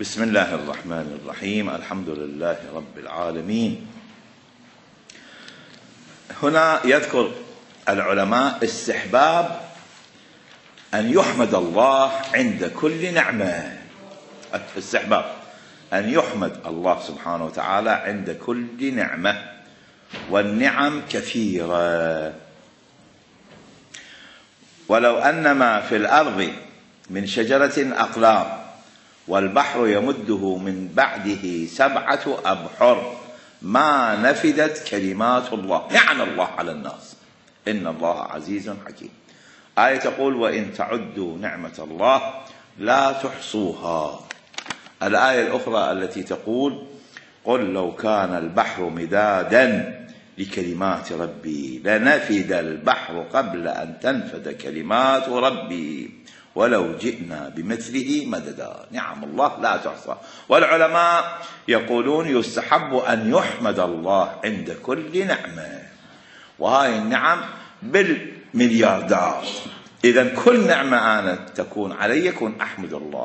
بسم الله الرحمن الرحيم. الحمد لله رب العالمين. هنا يذكر العلماء استحباب أن يحمد الله عند كل نعمة. استحباب أن يحمد الله سبحانه وتعالى عند كل نعمة، والنعم كثيرة. ولو أن ما في الأرض من شجرة أقلام والبحر يمده من بعده 7 أبحر ما نفدت كلمات الله. نعم الله على الناس، إن الله عزيز حكيم. آية تقول وإن تعدوا نعمة الله لا تحصوها. الآية الأخرى التي تقول قل لو كان البحر مدادا لكلمات ربي لنفد البحر قبل أن تنفد كلمات ربي ولو جئنا بمثله مددا. نعم الله لا تحصى. والعلماء يقولون يستحب أن يحمد الله عند كل نعمة، وهاي النعم بالملياردات. إذن كل نعمة أنا تكون علي يكون أحمد الله،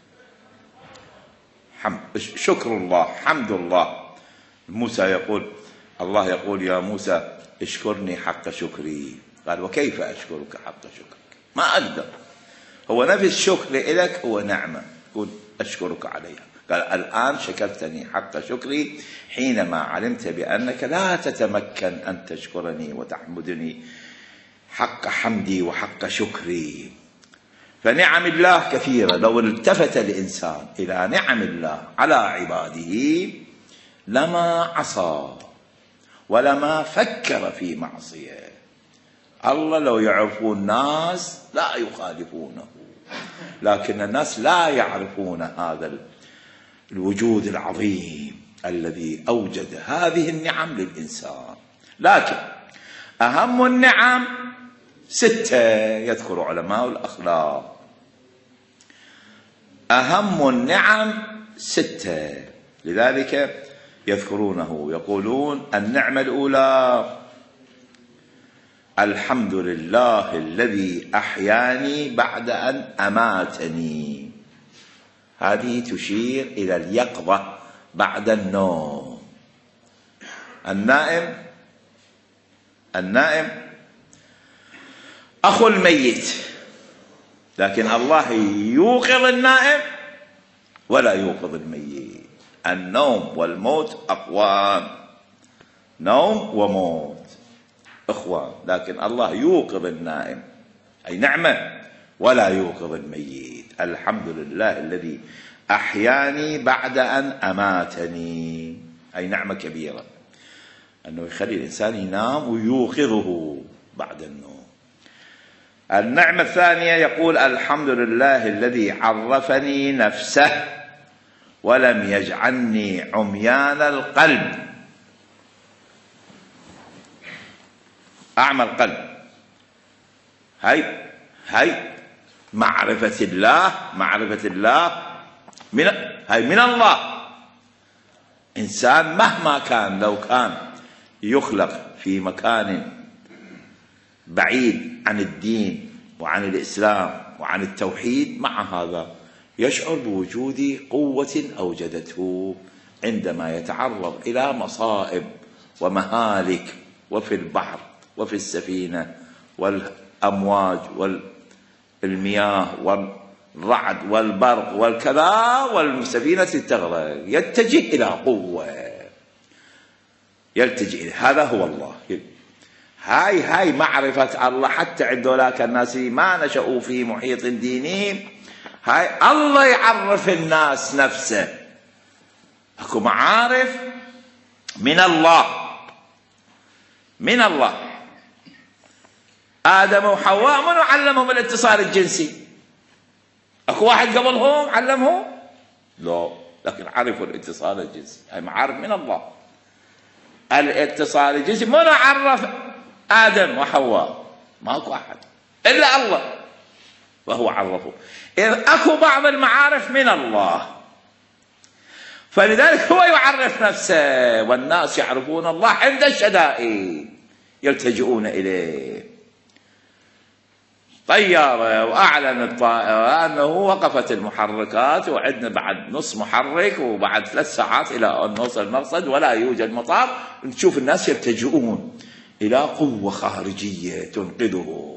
شكر الله، حمد الله. موسى يقول، الله يقول يا موسى اشكرني حق شكري. قال وكيف أشكرك حق شكرك؟ ما أقدر. هو نفس الشكر لك هو نعمة، قل أشكرك عليها. قال الآن شكرتني حق شكري حينما علمت بأنك لا تتمكن أن تشكرني وتحمدني حق حمدي وحق شكري. فنعم الله كثيرة. لو التفت الإنسان إلى نعم الله على عباده لما عصى ولما فكر في معصية. الله لو يعرفون الناس لا يخالفونه، لكن الناس لا يعرفون هذا الوجود العظيم الذي أوجد هذه النعم للإنسان. لكن أهم النعم 6 يذكر علماء الأخلاق. أهم النعم 6، لذلك يذكرونه. يقولون النعمة الأولى الحمد لله الذي أحياني بعد أن أماتني. هذه تشير إلى اليقظة بعد النوم. النائم أخو الميت، لكن الله يوقظ النائم ولا يوقظ الميت. النوم والموت أخوان، نوم وموت أخوان، لكن الله يوقظ النائم أي نعمة ولا يوقظ الميت. الحمد لله الذي أحياني بعد أن أماتني، أي نعمة كبيرة أنه يخلي الإنسان ينام ويوقظه بعد النوم. النعمة الثانية يقول الحمد لله الذي عرفني نفسه ولم يجعلني عميان القلب. أعمى القلب، هاي معرفة الله. معرفة الله من الله. إنسان مهما كان، لو كان يخلق في مكان بعيد عن الدين وعن الإسلام وعن التوحيد، مع هذا يشعر بوجود قوة أوجدته عندما يتعرض إلى مصائب ومهالك، وفي البحر وفي السفينة والأمواج والمياه والرعد والبرق والكذا، والسفينة تغرق، يتجه إلى قوة، يلتجئ. هذا هو الله. هاي معرفة الله. حتى عند ذاك الناس ما نشأوا في محيط ديني، هاي الله يعرف الناس نفسه. اكو معارف من الله، من الله. آدم وحواء منو علمهم الاتصال الجنسي؟ اكو واحد قبلهم علمهم؟ لا، لكن عرفوا الاتصال الجنسي. هاي معارف من الله. الاتصال الجنسي منو عرف آدم وحواء؟ ماكو أحد إلا الله، وهو عرفه. إذ أكو بعض المعارف من الله، فلذلك هو يعرف نفسه. والناس يعرفون الله عند الشدائد، يلتجئون إليه. طيارة وأعلن الطائرة أنه وقفت المحركات وعندنا بعد نص محرك وبعد 3 ساعات إلى أن نوصل المقصد ولا يوجد مطار، نشوف الناس يلتجؤون إلى قوة خارجية تنقذه.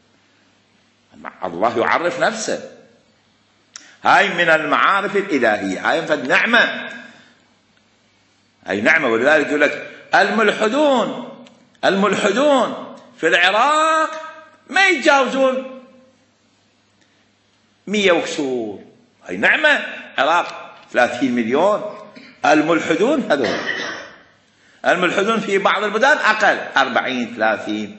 الله يعرف نفسه، هاي من المعارف الإلهية، هاي فد نعمة، هاي نعمة. ولذلك يقول لك الملحدون في العراق ما يتجاوزون 100 وكسور، هاي نعمة. عراق 30 مليون، الملحدون هذول، الملحدون في بعض البلدان أقل 40 30.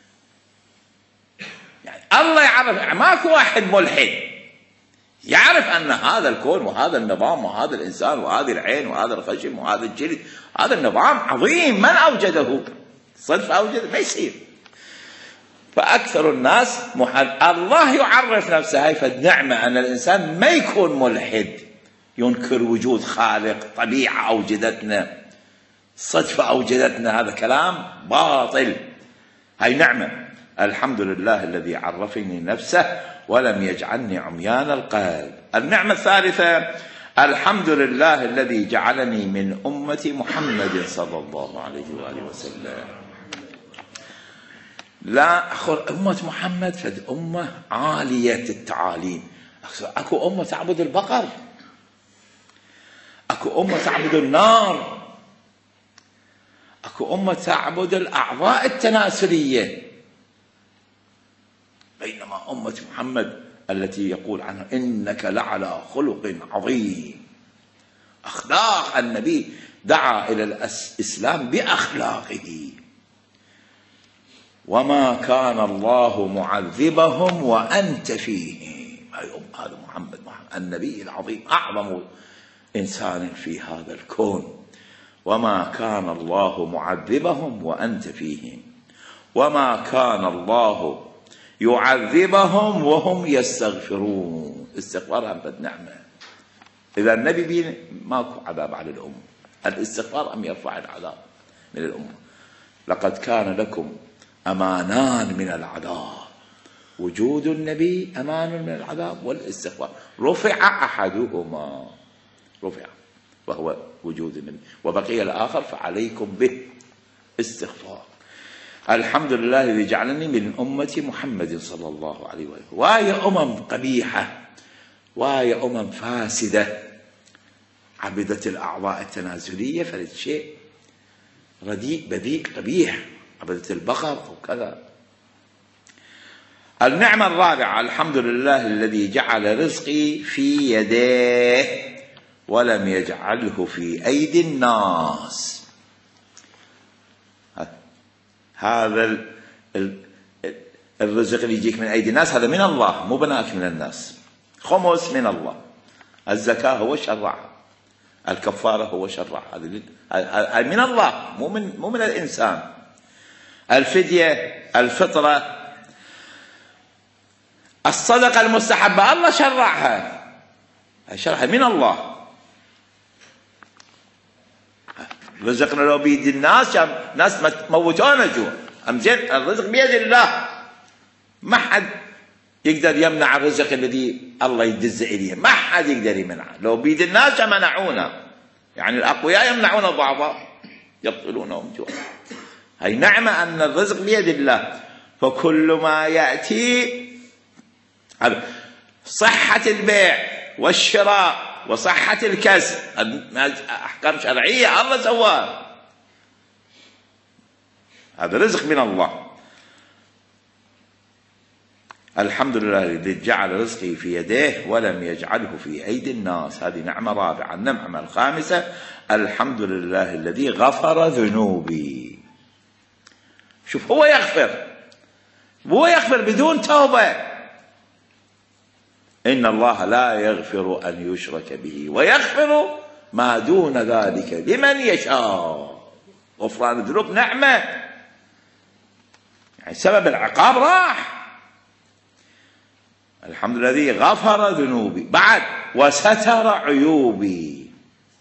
يعني الله يعرف، ماكو واحد ملحد يعرف أن هذا الكون وهذا النظام وهذا الإنسان وهذه العين وهذا الخشم وهذا الجلد، هذا النظام عظيم، من أوجده؟ صدفة أوجده؟ ما يصير. فأكثر الناس الله يعرف نفسه، هاي فالنعمة أن الإنسان ما يكون ملحد ينكر وجود خالق، طبيعة أوجدتنا، صدفة أوجدتنا، هذا كلام باطل، هاي نعمة. الحمد لله الذي عرفني نفسه ولم يجعلني عميان القلب. النعمة الثالثة، الحمد لله الذي جعلني من أمة محمد صلى الله عليه وآله وسلم. لا أمة محمد فد أمة عالية التعاليم. أكو أمة تعبد البقر، أكو أمة تعبد النار، أكو أمة تعبد الأعضاء التناسلية، بينما أمة محمد التي يقول عنها إنك لعلى خلق عظيم، أخلاق النبي، دعا إلى الإسلام بأخلاقه. وما كان الله معذبهم وأنت فيهم، هذا محمد النبي العظيم، أعظم إنسان في هذا الكون. وما كان الله معذبهم وأنت فيهم، وما كان الله يعذبهم وهم يستغفرون. استغفار هم نعمة. إذا النبي بين ماكو عذاب على الأمة، الاستغفار أم يرفع العذاب من الأمة. لقد كان لكم أمانان من العذاب، وجود النبي أمان من العذاب والاستغفار. رفع أحدهما، رفع وهو وجود النبي، وبقي الآخر فعليكم به استغفار. الحمد لله الذي جعلني من أمة محمد صلى الله عليه وسلم. وهي قبيحة، وهي فاسدة، عبدت الأعضاء التنازلية، فلت شيء رديء بذيء قبيح، عبدت البقر أو كذا. النعمة الرابعة، الحمد لله الذي جعل رزقي في يديه ولم يجعله في أيدي الناس. هذا الرزق اللي يجيك من أيدي الناس هذا من الله، مو بناك من الناس. خمس من الله، الزكاة هو شرعها، الكفارة هو شرعها، هذا من الله، مو من الإنسان. الفدية، الفطرة، الصدقة المستحبة الله شرعها، شرعها من الله. رزقنا لو بيد الناس ناس موتونا جوع، أمزين الرزق بيد الله، ما حد يقدر يمنع الرزق الذي الله يدز إليه، ما حد يقدر يمنعه. لو بيد الناس منعونا، يعني الأقوياء يمنعون الضعفاء، يبطلونهم جوع. هي نعمة أن الرزق بيد الله. فكل ما يأتي، صحة البيع والشراء وصحة الكسب، أحكام شرعية الله سواها، هذا رزق من الله. الحمد لله الذي جعل رزقي في يديه ولم يجعله في أيدي الناس، هذه نعمة رابعة. النعمة الخامسة، الحمد لله الذي غفر ذنوبي. شوف، هو يغفر بدون توبة. إن الله لا يغفر أن يشرك به ويغفر ما دون ذلك لمن يشاء. غفران الذنوب نعمة، يعني سبب العقاب راح. الحمد لله الذي غفر ذنوبي، بعد وستر عيوبي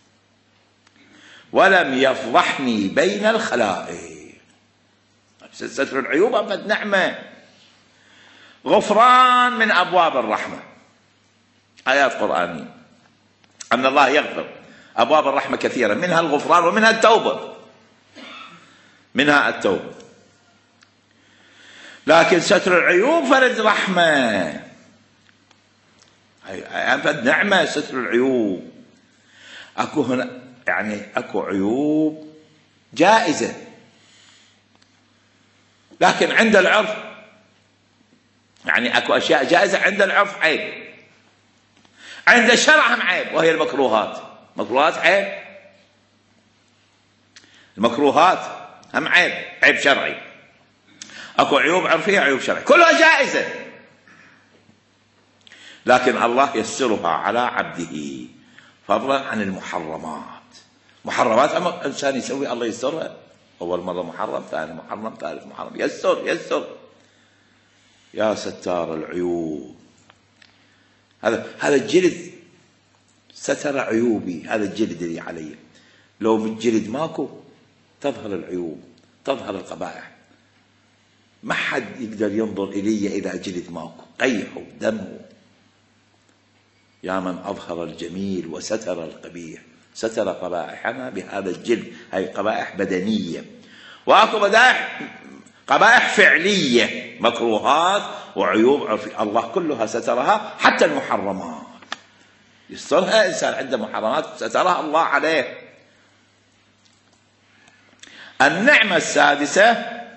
ولم يفضحني بين الخلائق. ستر العيوب أبد نعمة. غفران من أبواب الرحمة، آيات قرآنية أن الله يغفر. أبواب الرحمة كثيرة، منها الغفران ومنها التوبة، منها التوبة. لكن ستر العيوب فرد رحمة، فرد نعمة. ستر العيوب أكو هنا يعني أكو عيوب جائزة، لكن عند العرف يعني أكو أشياء جائزة عند العرف عيب، عند الشرع هم عيب، وهي المكروهات. مكروهات عيب، المكروهات هم عيب، عيب شرعي. اكو عيوب عرفية، عيوب شرعية، كلها جائزة، لكن الله يسرها على عبده فضلا عن المحرمات. محرمات اما انسان يسوي الله يسرها، اول مرة محرم، ثاني محرم، ثالث محرم، يسر. يا ستار العيوب، هذا الجلد ستر عيوبي، هذا الجلد اللي علي. لو بالجلد ماكو تظهر العيوب، تظهر القبائح، ما حد يقدر ينظر إلي إذا جلد ماكو، قيحه دمه. يا من أظهر الجميل وستر القبيح، ستر قبائحنا بهذا الجلد. هاي قبائح بدنية، وأكو قبائح فعلية، مكروهات وعيوب عرفية، الله كلها سترها، حتى المحرمات يسترها. إنسان عنده محرمات سترها الله عليه. النعمة السادسة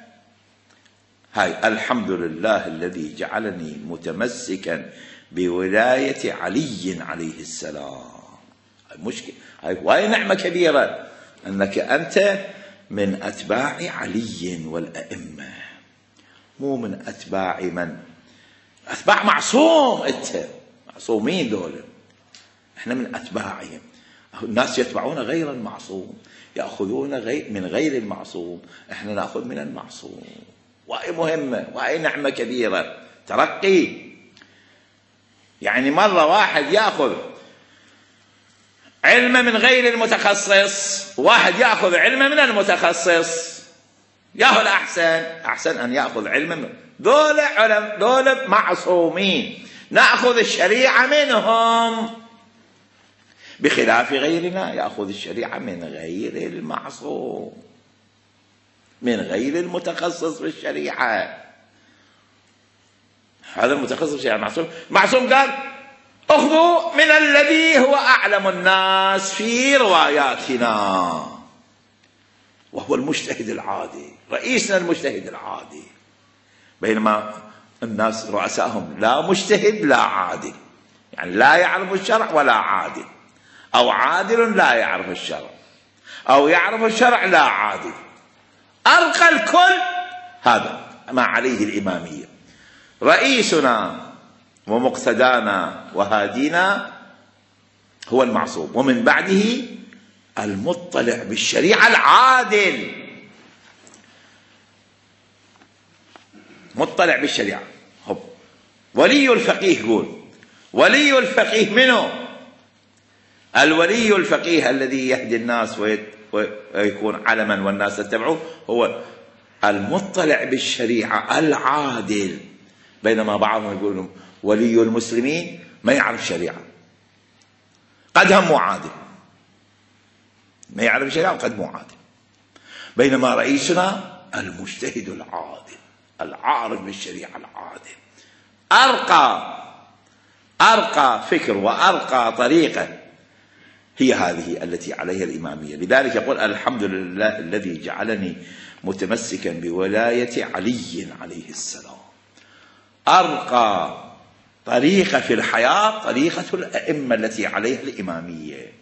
هاي الحمد لله الذي جعلني متمسكا بولاية علي عليه السلام. مشكلة هاي نعمة كبيرة، أنك أنت من أتباع علي والأئمة، مو من أتباع من أتباع معصوم. أنت معصومين دول، احنا من أتباعهم. الناس يتبعون غير المعصوم، يأخذون من غير المعصوم، احنا نأخذ من المعصوم. وهي مهمة، وهي نعمة كبيرة، ترقي. يعني مرة واحد يأخذ علم من غير المتخصص، واحد يأخذ علم من المتخصص، ياهو أحسن أن يأخذ علم من دول معصومين، نأخذ الشريعة منهم، بخلاف غيرنا يأخذ الشريعة من غير المعصوم، من غير المتخصص في الشريعة. هذا المتخصص في الشريعة معصوم قال أخذوا من الذي هو أعلم الناس في رواياتنا، وهو المجتهد العادي، رئيسنا المجتهد العادي. بينما الناس رؤسائهم لا مجتهد لا عادل، يعني لا يعرف الشرع ولا عادل، أو عادل لا يعرف الشرع، أو يعرف الشرع لا عادل. أرقى الكل هذا ما عليه الإمامية. رئيسنا ومقتدانا وهادينا هو المعصوم، ومن بعده المطلع بالشريعة العادل، مطلع بالشريعة. ولي الفقيه يقول ولي الفقيه منه؟ الولي الفقيه الذي يهدي الناس ويكون علما والناس تتبعه هو المطلع بالشريعة العادل. بينما بعضهم يقولون ولي المسلمين ما يعرف شريعة، قد هم عادل، ما يعرف الشريعة وقد مو عادل. بينما رئيسنا المجتهد العادل، العارف بالشريعة العادل، أرقى فكر وأرقى طريقة هي هذه التي عليها الإمامية. لذلك يقول الحمد لله الذي جعلني متمسكا بولاية علي عليه السلام. أرقى طريقة في الحياة طريقة الأئمة التي عليها الإمامية،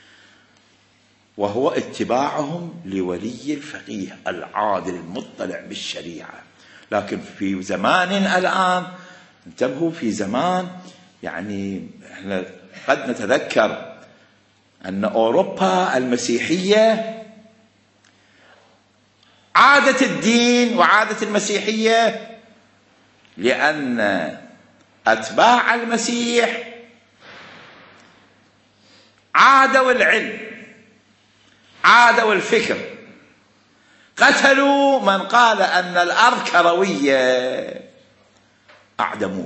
وهو اتباعهم لولي الفقيه العادل المطلع بالشريعة. لكن في زمان الآن، انتبهوا، في زمان يعني احنا قد نتذكر أن أوروبا المسيحية عادت الدين وعادت المسيحية لأن أتباع المسيح عادوا العلم، عادوا الفكر، قتلوا من قال أن الأرض كروية، أعدموه.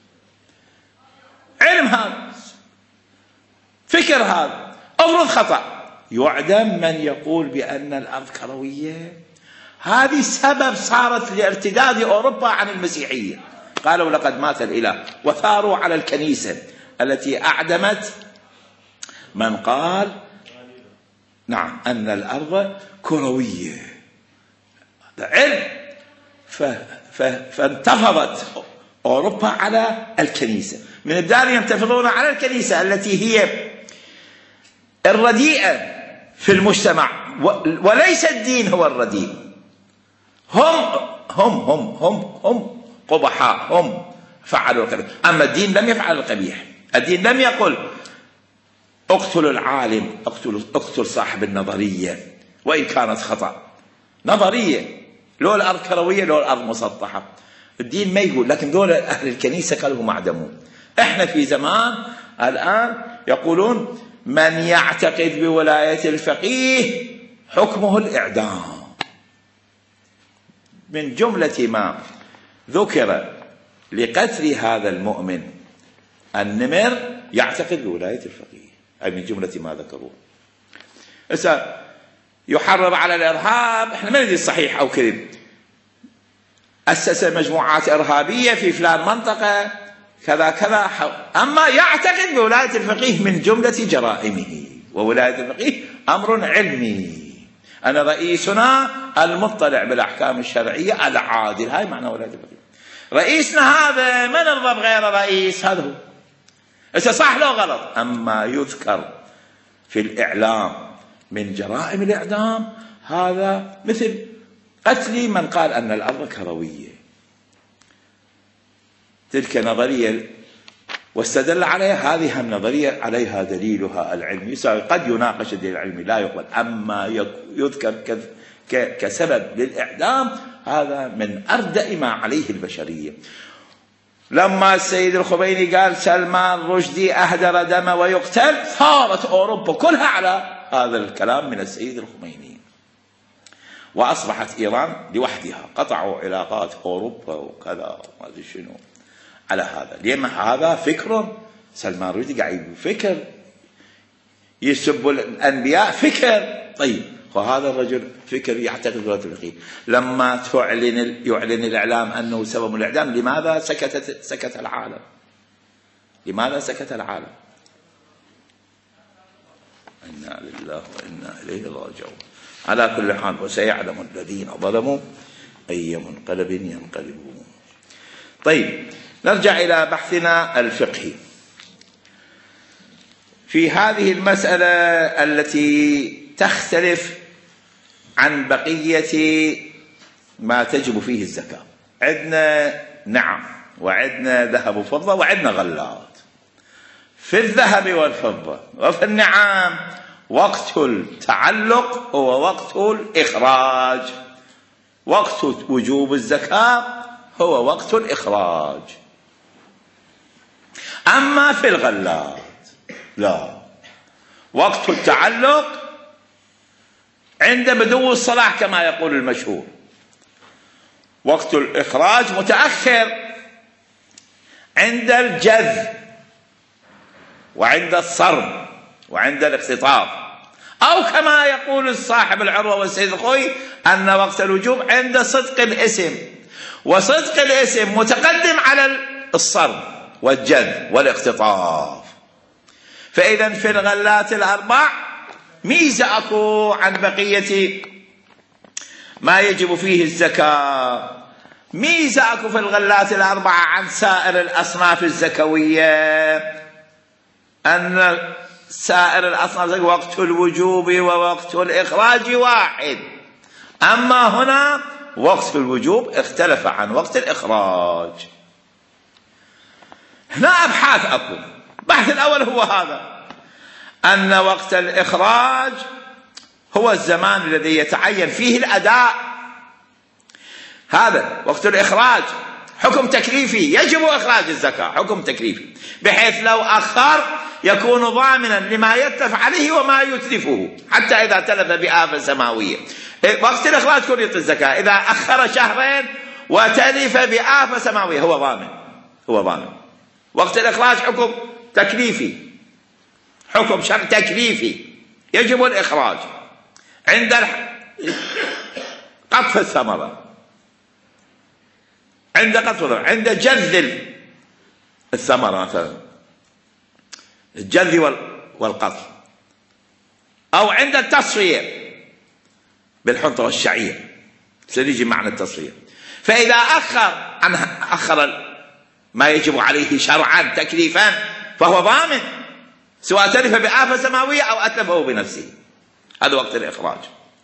علم هذا، فكر هذا، أفرض خطأ، يعدم من يقول بأن الأرض كروية. هذه سبب صارت لارتداد أوروبا عن المسيحية. قالوا لقد مات الإله، وثاروا على الكنيسة التي أعدمت من قال نعم أن الأرض كروية. هذا علم. فانتفضت أوروبا على الكنيسة. من الدار ينتفضون على الكنيسة التي هي الرديئة في المجتمع، وليس الدين هو الرديء. هم قبحاء، هم فعلوا القبيح. أما الدين لم يفعل القبيح. الدين لم يقل اقتلوا العالم، اقتل صاحب النظرية وإن كانت خطأ. نظرية، لو الأرض كروية لو الأرض مسطحة، الدين ما يقول. لكن دول أهل الكنيسة قالوا معدمون. احنا في زمان الآن يقولون من يعتقد بولاية الفقيه حكمه الإعدام. من جملة ما ذكر لقتل هذا المؤمن النمر يعتقد بولاية الفقيه، أي من جملة ما ذكروه. يحرض على الإرهاب، احنا ما ندري صحيح أو كذب. أسس مجموعات إرهابية في فلان منطقة كذا كذا، أما يعتقد بولاية الفقيه من جملة جرائمه. وولاية الفقيه أمر علمي. أنا رئيسنا المطلع بالأحكام الشرعية العادل، هاي معنى ولاية الفقيه. رئيسنا هذا ما نرضى بغير رئيس، هذا هو. صح لو غلط. أما يذكر في الإعلام من جرائم الإعدام، هذا مثل قتل من قال أن الأرض كروية. تلك نظرية واستدل عليها، هذه النظرية عليها دليلها العلمي. قد يناقش الدليل العلمي لا يقبل، أما يذكر كسبب للإعدام، هذا من أردأ ما عليه البشرية. لما السيد الخميني قال سلمان رشدي أهدر دم ويقتل، ثارت أوروبا كلها على هذا الكلام من السيد الخميني، وأصبحت إيران لوحدها. قطعوا علاقات أوروبا وكذا ما أدري شنو على هذا، لأن هذا فكر. سلمان رشدي قاعد فكر، يسب الأنبياء فكر. طيب، وهذا الرجل فكر يعتقد بولاية الفقيه. لما يعلن الإعلام أنه سبب الإعدام، لماذا سكت العالم؟ لماذا سكت العالم؟ إنا لله وإنا إليه راجعون. على كل حال، وسيعلم الذين ظلموا أي منقلب ينقلبون. طيب، نرجع إلى بحثنا الفقهي في هذه المسألة التي تختلف عن بقية ما تجب فيه الزكاة. عندنا نعم، وعندنا ذهب وفضة، وعندنا غلات. في الذهب والفضة وفي النعام وقت التعلق هو وقت الإخراج. وقت وجوب الزكاة هو وقت الإخراج. أما في الغلات لا، وقت التعلق عند بدو الصلاح كما يقول المشهور. وقت الإخراج متأخر عند الجذب وعند الصرم وعند الاختطاف، أو كما يقول صاحب العروة والسيد الخوي أن وقت الوجوب عند صدق الاسم، وصدق الاسم متقدم على الصرم والجذب والاختطاف. فإذا في الغلات الأربع ميزة أكو عن بقية ما يجب فيه الزكاة. ميزة أكو في الغلات الأربعة عن سائر الأصناف الزكوية، أن سائر الأصناف وقت الوجوب ووقت الإخراج واحد. أما هنا وقت الوجوب اختلف عن وقت الإخراج. هنا أبحاث أكو. البحث الأول هو هذا، أن وقت الإخراج هو الزمان الذي يتعين فيه الأداء. هذا وقت الإخراج حكم تكليفي، يجب إخراج الزكاة، حكم تكليفي، بحيث لو أخر يكون ضامنا لما يتلف عليه وما يتلفه، حتى إذا تلف بآفة سماوية. وقت الإخراج كل يعطي الزكاة. إذا أخر شهرين وتلف بآفة سماوية هو ضامن. هو ضامن. وقت الإخراج حكم تكليفي، حكم شرع تكليفي، يجب الإخراج عند قطف الثمرة، عند جذ الثمرة مثلا، الجذ والقطف، أو عند التصفية بالحنطة والشعير، سنيجي معنى التصفية. فإذا أخر ما يجب عليه شرعا تكليفا فهو ضامن، سواء تلف بآفة سماوية أو أتلفه بنفسه، هذا وقت الإخراج.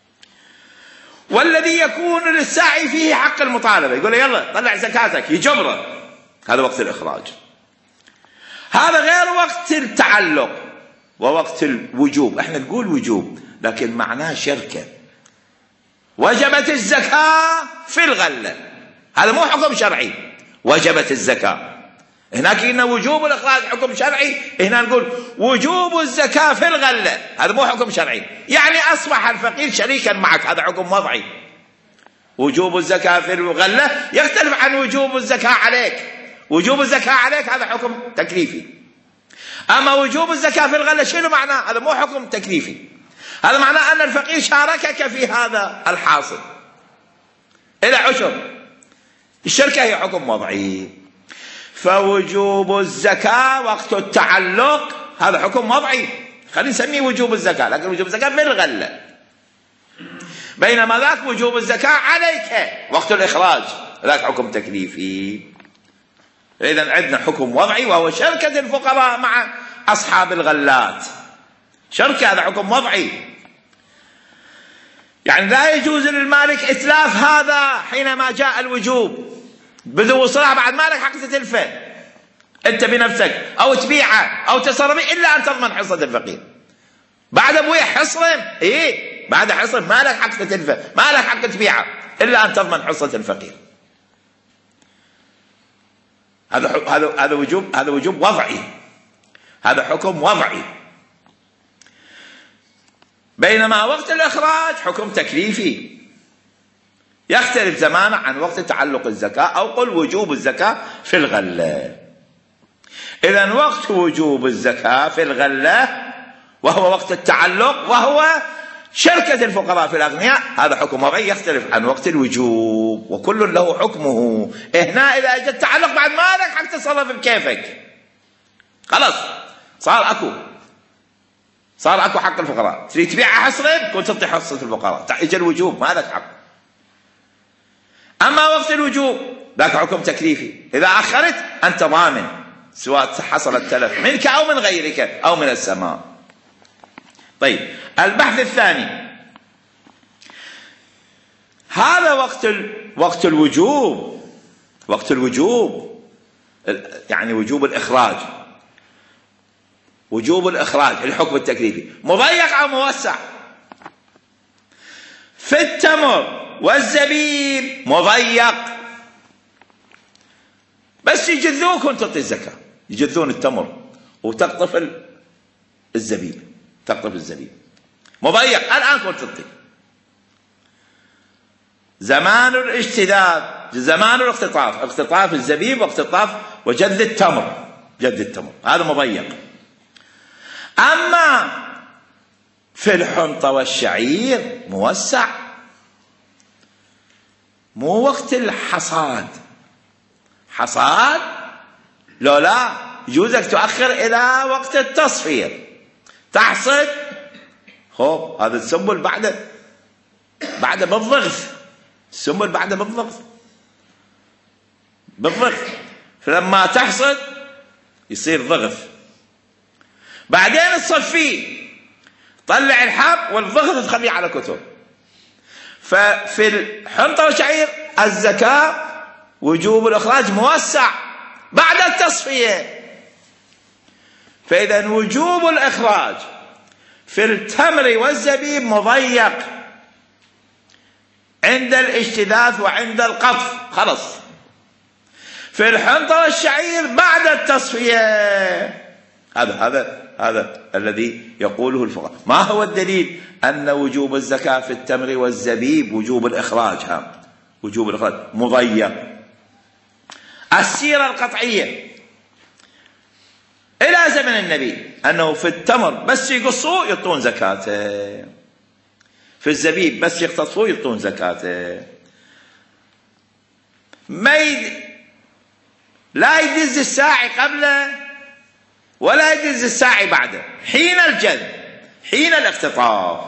والذي يكون للساعي فيه حق المطالبة، يقول له يلا طلع زكاتك، يجبره، هذا وقت الإخراج. هذا غير وقت التعلق ووقت الوجوب. احنا نقول وجوب لكن معناه شركة، وجبت الزكاة في الغلة، هذا مو حكم شرعي. وجبت الزكاة، هناك إن وجوب الإخراج حكم شرعي، هنا نقول وجوب الزكاة في الغلة، هذا مو حكم شرعي. يعني أصبح الفقير شريكا معك، هذا حكم وضعي. وجوب الزكاة في الغلة يختلف عن وجوب الزكاة عليك. وجوب الزكاة عليك هذا حكم تكليفي، أما وجوب الزكاة في الغلة شنو معناه؟ هذا مو حكم تكليفي، هذا معناه أن الفقير شاركك في هذا الحاصل إلى عشر. الشركة هي حكم وضعي. فوجوب الزكاة وقت التعلق هذا حكم وضعي، خلينا نسميه وجوب الزكاة، لكن وجوب الزكاة في الغلة. بينما ذاك وجوب الزكاة عليك وقت الإخراج، ذاك حكم تكليفي. إذن عندنا حكم وضعي وهو شركة الفقراء مع أصحاب الغلات، شركة، هذا حكم وضعي. يعني لا يجوز للمالك إتلاف هذا حينما جاء الوجوب بدون صلاح، بعد مالك حق تتلفه أنت بنفسك أو تبيعه أو تصرف به إلا أن تضمن حصة الفقير. بعد أبويا حصرم، بعد حصرم مالك حق تتلفه، مالك حق تبيعه إلا أن تضمن حصة الفقير. هذا وجوب وضعي، هذا حكم وضعي. بينما وقت الإخراج حكم تكليفي، يختلف زمانه عن وقت تعلق الزكاة، أو قل وجوب الزكاة في الغلة. إذن وقت وجوب الزكاة في الغلة وهو وقت التعلق وهو شركة الفقراء في الأغنياء، هذا حكم وضعي يختلف عن وقت الوجوب، وكل له حكمه. هنا إذا أجت تعلق بعد مالك حق تصرف بكيفك، خلاص صار أكو حق الفقراء، تريد تبيع حصرين كنت تعطي حصة الفقراء، إجا الوجوب ما لك حق. أما وقت الوجوب ذاك حكم تكليفي، إذا أخرت أنت ضامن، سواء حصل التلف منك أو من غيرك أو من السماء. طيب البحث الثاني، هذا وقت الوجوب، وقت الوجوب يعني وجوب الإخراج، وجوب الإخراج الحكم التكليفي مضيق أو موسع؟ في التمر والزبيب مضيق، بس يجذوك وانت تعطي الزكاة، يجذون التمر وتقطف الزبيب، تقطف الزبيب مضيق، الآن كنت تعطي. زمان الاجتذاب، زمان الاقتطاف، اقتطاف الزبيب واقتطاف وجذ التمر، جذ التمر هذا مضيق. أما في الحنطة والشعير موسع، مو وقت الحصاد، حصاد لا يجوزك تؤخر إلى وقت التصفير، تحصد خوب هذا السنبل بعد بالضغث، السنبل بعد بالضغث، فلما تحصد يصير ضغث، بعدين تصفيه، طلع الحب والضغط تخليه على كتب. ففي الحنطة والشعير الزكاة وجوب الإخراج موسع بعد التصفية. فإذا وجوب الإخراج في التمر والزبيب مضيق عند الاجتذاذ وعند القطف، خلص. في الحنطة والشعير بعد التصفية، هذا الذي يقوله الفقهاء. ما هو الدليل أن وجوب الزكاة في التمر والزبيب وجوب الإخراج، وجوب الإخراج مضيق؟ السيرة القطعية إلى زمن النبي أنه في التمر بس يقصوه يعطون زكاته، في الزبيب بس يقتصوه يعطون زكاته، لا يدز الساعي قبله ولا يدز الساعي بعده، حين الجذب حين الاختطاف،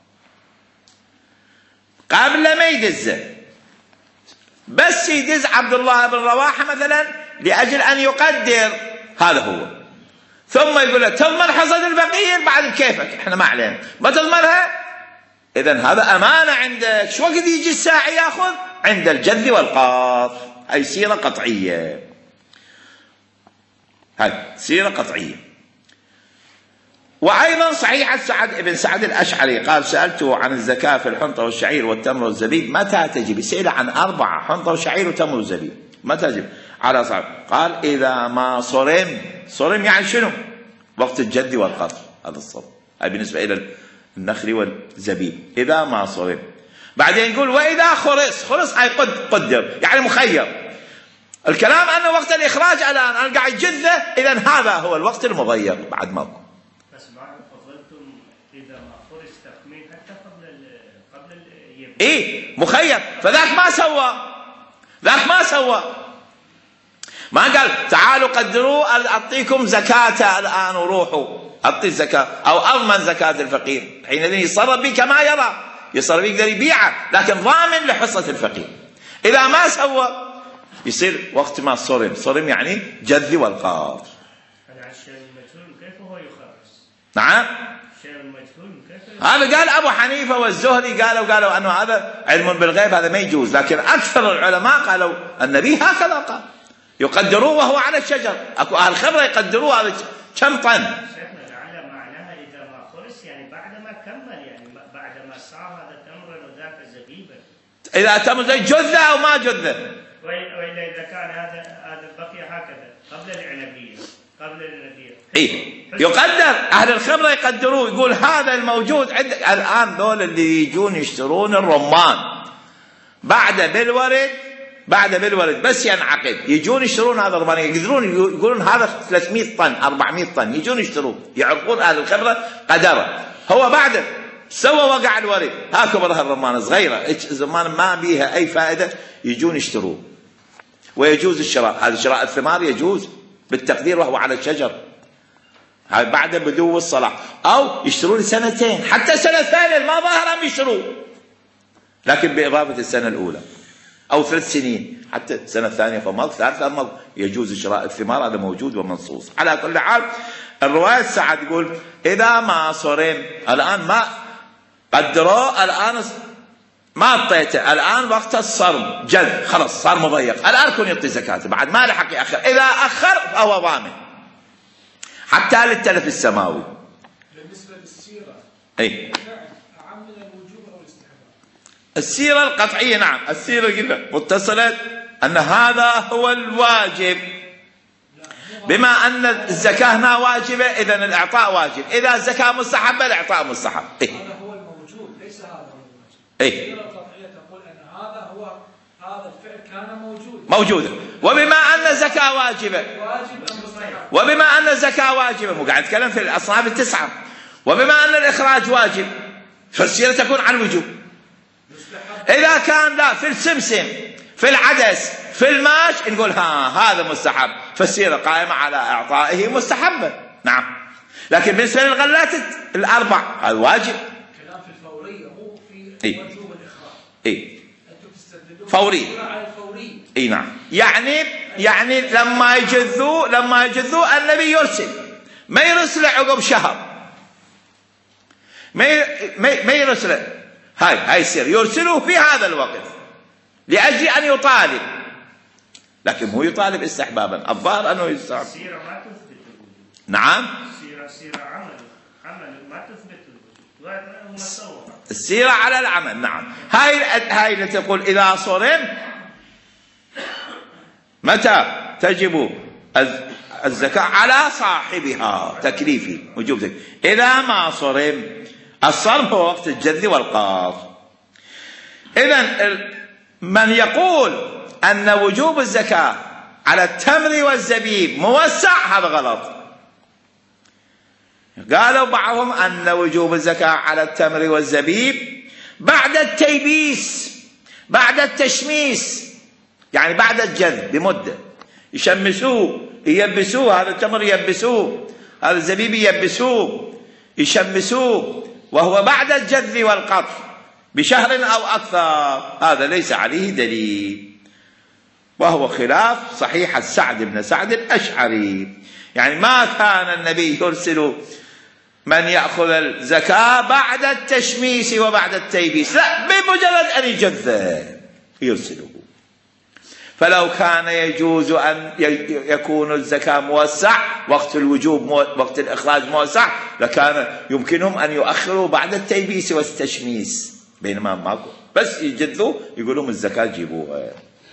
قبل ما يدزه بس يدز عبد الله بن رواحة مثلا لأجل أن يقدر، هذا هو، ثم يقول له تضمن حصد الفقير بعد كيفك احنا ما علينا، ما تضمنها إذن هذا أمانة عندك. شو وقت يجي الساعي ياخذ؟ عند الجذ والقاف. هاي سيرة قطعية، هاي سيرة قطعية. وأيضا صحيح سعد بن سعد الأشعري قال سألته عن الزكاة في الحنطة والشعير والتمر والزبيب متى تجب؟ سئل عن 4 حنطة وشعير وتمر وزبيب متى تجب على صعب؟ قال إذا ما صرم يعني شنو؟ وقت الجد والقطر، هذا الصرم، هاي بالنسبة إلى النخل والزبيب إذا ما صرم. بعدين يقول وإذا خرص أي قدر يعني مخير. الكلام أنه وقت الإخراج الآن أنا قاعد جذة، إذن هذا هو الوقت المضيق بعد ماكو. بس بعد فضلتم إذا ما خرج تخمين حتى قبل إيه مخير، فذاك ما سوى ما قال تعالوا قدروا أعطيكم زكاة الآن وروحوا أعطي الزكاة أو أضمن زكاة الفقير، حينئذ يصرف به كما يرى، يصرف به يقدر يبيعه لكن ضامن لحصة الفقير. إذا ما سوى يصير وقت ما صرم يعني جذ والقاف. الشيء المجهول كيف هو يخرص؟ نعم الشيء المجهول كيف هذا قال أبو حنيفة والزهري قالوا أنه هذا علم بالغيب، هذا ما يجوز، لكن أكثر العلماء قالوا النبي هكذا قال يقدروه وهو على الشجر، أكو أهل خبرة يقدروه هذا كم طن. شيخنا لعل معناها إذا ما خرص يعني بعد ما كمل، يعني بعد ما صار هذا تمرا وذاك زبيبا، إذا تم زي جذة أو ما جذة، وإلا إذا كان هذا البقية هكذا قبل العنبية إيه يقدر، أهل الخبرة يقدروه، يقول هذا الموجود عندك الآن ذول اللي يجون يشترون الرمان بعد بالورد بس ينعقد يجون يشترون هذا الرمان، يقولون هذا 300 طن 400 طن يجون يشتروه، يعرفون أهل الخبرة قدره. هو بعد سوى وقع الورد هاكو برها الرمان صغيرة زمان ما بيها أي فائدة يجون يشتروه، ويجوز الشراء، هذا شراء الثمار يجوز بالتقدير وهو على الشجر، هاي بعد بدو الصلاح، أو يشترون 2 سنين حتى سنة ثانية ما ظاهر يشتروه، لكن بإضافة السنة الأولى، أو 3 سنين حتى سنة ثانية فمض 3 مض يجوز شراء الثمار، هذا موجود ومنصوص. على كل حال الرواية سعد يقول إذا ما صرم، الآن ما قدروا، الآن ما اعطيته، الآن وقت الصرم جد خلص صار مضيق، الآن كن يعطي زكاته بعد ما لحق يأخر، إذا أخر فهو ضامن حتى للتلف السماوي. بالنسبة للسيرة أي أعم من الوجوب أو الاستحباب؟ السيرة القطعية نعم، السيرة قلنا متصلة أن هذا هو الواجب، بما أن الزكاة هنا واجبة إذن الإعطاء واجب، إذا الزكاة مستحبة الإعطاء مستحب. هذا هو الموجود ليس هذا هو الواجب. السيرة القطعية تقول أن هذا الفعل كان موجودا، وبما أن الزكاة واجبة، وبما أن الزكاة واجبة، مو قاعد نتكلم في الأصناف ال9، وبما أن الإخراج واجب فالسيرة تكون عن وجوب. إذا كان لا في السمسم في العدس في الماش نقول هذا مستحب، فالسيرة قائمة على إعطائه مستحبا نعم، لكن بالنسبة للغلات ال4 هذا واجب. كلام في الفورية مو في وجوب الإخراج. إيه فوري. اي نعم، يعني لما يجذوا النبي يرسل، ما يرسل عقب شهر، ما يرسل، هاي يصير يرسله في هذا الوقت لأجل أن يطالب، لكن هو يطالب استحبابا، الظاهر أنه يستحب. السيرة ما تثبت الوجود. نعم السيرة عمل ما تثبت الوجود، السيرة على العمل نعم. هاي اللي تقول إذا صرم متى تجب الزكاة على صاحبها، تكليفي وجوب زكاة. إذا ما صرم، الصرم هو وقت الجذ والقاف. إذن من يقول أن وجوب الزكاة على التمر والزبيب موسع، هذا غلط. قالوا بعضهم أن وجوب الزكاة على التمر والزبيب بعد التيبيس، بعد التشميس، يعني بعد الجذب بمدة، يشمسوه ييبسوه، هذا التمر ييبسوه، هذا الزبيب ييبسوه يشمسوه، وهو بعد الجذب والقطف بشهر أو أكثر. هذا ليس عليه دليل، وهو خلاف صحيح سعد بن سعد الأشعري. يعني ما كان النبي يرسل من يأخذ الزكاة بعد التشميس وبعد التيبيس، لا، بمجرد أن يجذب يرسله. فلو كان يجوز أن يكون الزكاة موسع وقت الوجوب، وقت الإخراج موسع، لكان يمكنهم أن يؤخروا بعد التيبيس والتشميس، بينما ماكو، بس يجذوا يقولون الزكاة جيبوها.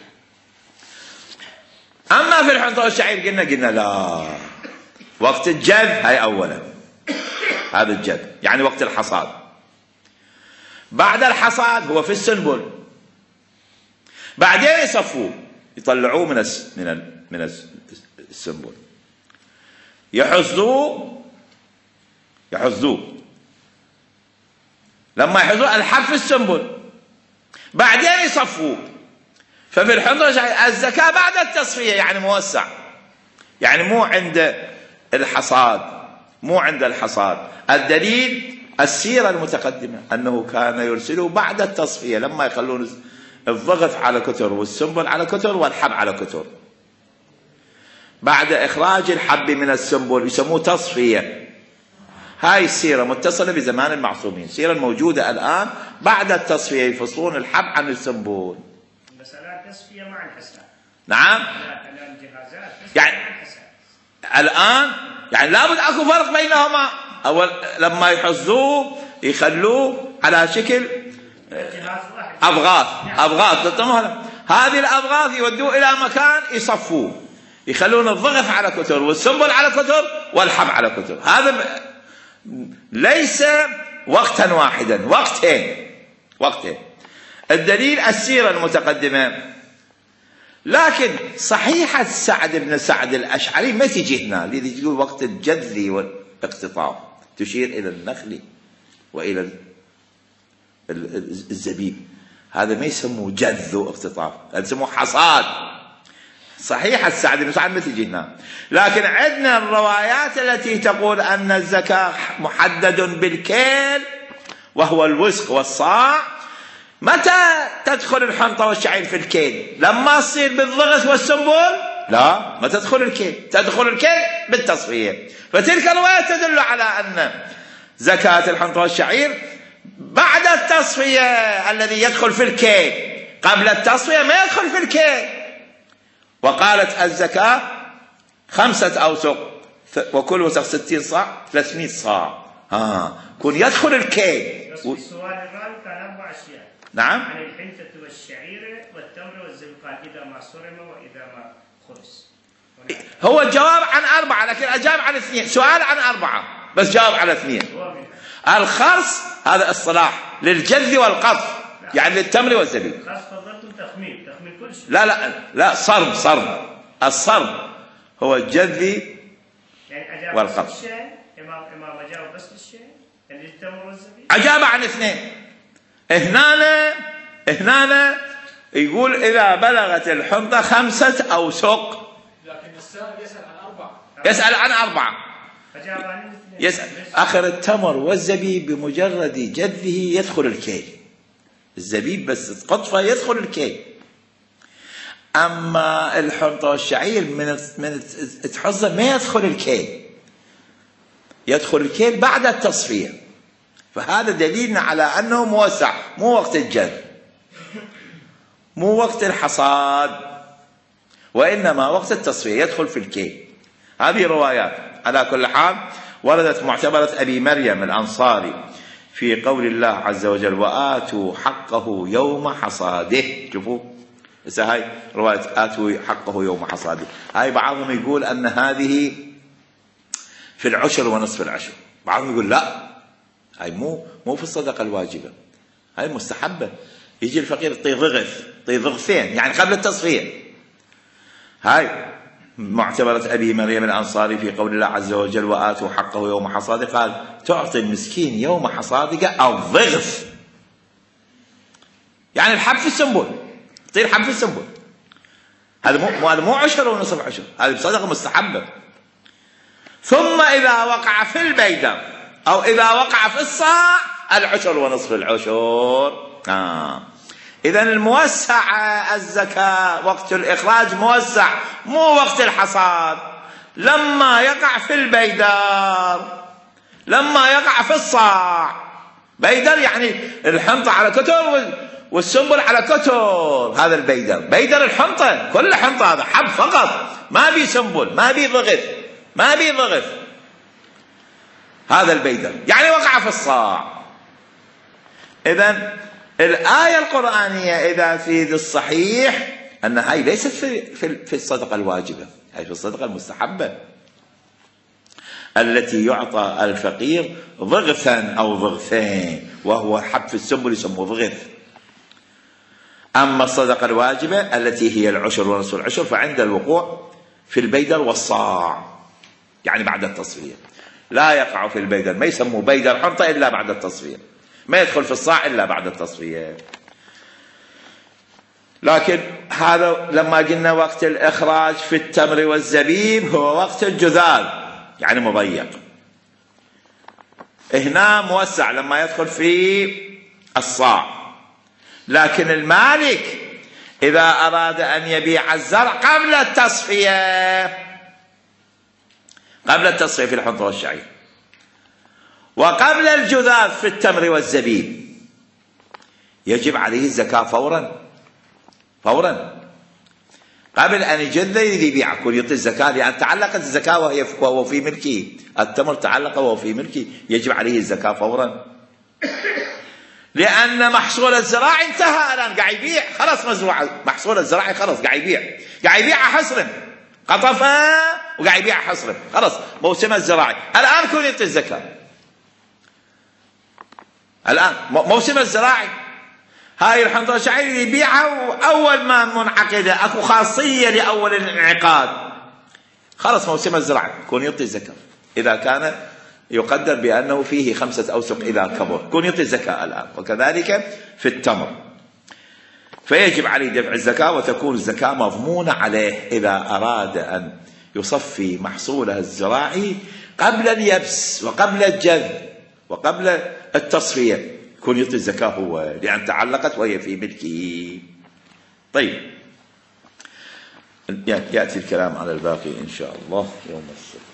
أما في الحنطة والشعير قلنا لا، وقت الجذب هاي أولا، هذا الجذب يعني وقت الحصاد. بعد الحصاد هو في السنبل، بعدين يصفوه يطلعوه من السنبل، يحصدوه لما يحصدوه الحب في السنبل، بعدين يصفوه. ففي الحنطة الزكاة بعد التصفية، يعني موسع، يعني مو عند الحصاد، مو عند الحصاد. الدليل السيرة المتقدمة أنه كان يرسله بعد التصفية، لما يخلون الضغط على كتر والسنبل على كتر والحب على كتر، بعد إخراج الحب من السنبل يسموه تصفية. هاي السيرة متصلة بزمان المعصومين، السيرة الموجودة الآن بعد التصفية يفصلون الحب عن السنبل. بس لا تصفية مع الحساب. نعم، يعني الآن يعني لابد أكو فرق بينهما. أول لما يحصدوه يخلوه على شكل أبغاث، هذه الأبغاث يودوه إلى مكان يصفوه، يخلون الضغط على كتر والسنبل على كتر والحب على كتر. هذا ليس وقتا واحدا، وقتين. الدليل السيرة المتقدمة. لكن صحيحة سعد بن سعد الأشعري ما تجي هنا، اللي يقول وقت الجذل والاقتطاف، تشير إلى النخل وإلى الزبيب، هذا ما يسموه جذ واقتطاف، يسموه حصاد. صحيحة سعد بن سعد ما تجي هنا. لكن عندنا الروايات التي تقول أن الزكاة محدد بالكيل وهو الوسق والصاع. متى تدخل الحنطة والشعير في الكيل؟ لما تصير بالضغط والسنبل؟ لا، ما تدخل الكيل، تدخل الكيل بالتصفية. فتلك الرواية تدل على أن زكاة الحنطة والشعير بعد التصفية الذي يدخل في الكيل، قبل التصفية ما يدخل في الكيل. وقالت الزكاة 5 أوسق، وكل وسق 60 صاع، 300 صاع. كون يدخل الكيل. بس السؤال الرابع كان 4 أشياء. نعم. عن الحنطة والشعير والتمر والزبقان، إذا ما صرم وإذا ما خبز. هو الجواب عن 4، لكن أجاب عن 2. سؤال عن 4 بس جاوب على 2. الخرص هذا اصطلاح للجذ والقطف، يعني للتمر والزبيب. الخرص فضلتم تخمين كل شيء. لا، صرم. الصرم هو الجذ يعني والقطف. الشيء إمام أجاب بس للشيء، يعني التمر والزبيب. أجاب عن 2. هنا يقول إذا بلغت الحنطة 5 أوسق. لكن السائل يسأل عن 4. يسأل عن 4. أجاب عن 2. يسأل آخر التمر والزبيب بمجرد جذه يدخل الكيل. الزبيب بس قطفه يدخل الكيل. أما الحنطة والشعير من تحصه ما يدخل الكيل، يدخل الكيل بعد التصفية. فهذا دليلنا على أنه موسع، مو وقت الجذب، مو وقت الحصاد، وإنما وقت التصفية يدخل في الكيل. هذه روايات. على كل حال وردت معتبرة أبي مريم الأنصاري في قول الله عز وجل وآتوا حقه يوم حصاده. شوفوا هاي رواية آتوا حقه يوم حصاده. هاي بعضهم يقول أن هذه في العشر ونصف العشر، بعضهم يقول لا، هاي مو في الصدقة الواجبة، هاي مستحبة. يجي الفقير يعطيه ضغثين يعني قبل التصفية. هاي معتبرة أبي مريم الأنصاري في قول الله عز وجل وآتوا حقه يوم حصاده، قال تعطي المسكين يوم حصادك الضغث، يعني الحب في السنبل، يطير حب في السنبل. هذا مو عشر ونصف عشر، هذه صدقة مستحبة. ثم إذا وقع في البيدر أو إذا وقع في الصاع العشر ونصف العشر. إذا الموسع الزكاة وقت الإخراج موسع، مو وقت الحصاد. لما يقع في البيدر، لما يقع في الصاع. بيدر يعني الحنطة على كتر والسنبل على كتر، هذا البيدر. بيدر الحنطة، كل حنطة، هذا حب فقط، ما بي سنبل، ما بي ضغث، ما بي ضغث، هذا البيدر يعني وقع في الصاع. إذن الآية القرآنية إذا في الصحيح أن هاي ليست في الصدقة الواجبة، هاي في الصدقة المستحبة التي يعطى الفقير ضغثا أو ضغثين، وهو حب في السنبل يسموه ضغث. أما الصدقة الواجبة التي هي العشر ونصف العشر فعند الوقوع في البيدر والصاع، يعني بعد التصفية. لا يقع في البيدر، ما يسموه بيدر حنطة إلا بعد التصفية، ما يدخل في الصاع إلا بعد التصفية. لكن هذا لما قلنا وقت الإخراج في التمر والزبيب هو وقت الجذاذ، يعني مضيق. هنا موسع لما يدخل في الصاع. لكن المالك إذا أراد أن يبيع الزرع قبل التصفية، قبل التصفية في الحنطة والشعير، وقبل الجذاذ في التمر والزبيب، يجب عليه الزكاة فورا قبل أن يجذ يبيع، يكون يعطي الزكاة، لأن تعلقت الزكاة وهو في ملكه، التمر تعلق وهو في ملكه، يجب عليه الزكاة فورا، لأن محصول الزراعي انتهى الآن، قاعد يبيع، خلص مزروع محصول الزراعي، خلص قاعد يبيع حصرا، قطفه وقاعد يبيع حصرا، خلص موسم الزراعي، الآن يكون يعطي الزكاة. الآن موسم الزراعي، هاي الحنطة والشعير يبيعها، وأول ما منعقدة أكو خاصية لأول الانعقاد، خلص موسم الزراعي يكون يعطي الزكاة. إذا كان يقدر بأنه فيه 5 أوسق إذا كبر يكون يعطي الزكاة الآن، وكذلك في التمر. فيجب عليه دفع الزكاة، وتكون الزكاة مضمونة عليه إذا أراد أن يصفي محصوله الزراعي قبل اليبس وقبل الجذ وقبل التصفية، يكون يعطي الزكاة هو، لأن تعلقت وهي في ملكه. طيب، يأتي الكلام على الباقي إن شاء الله يوم السبت.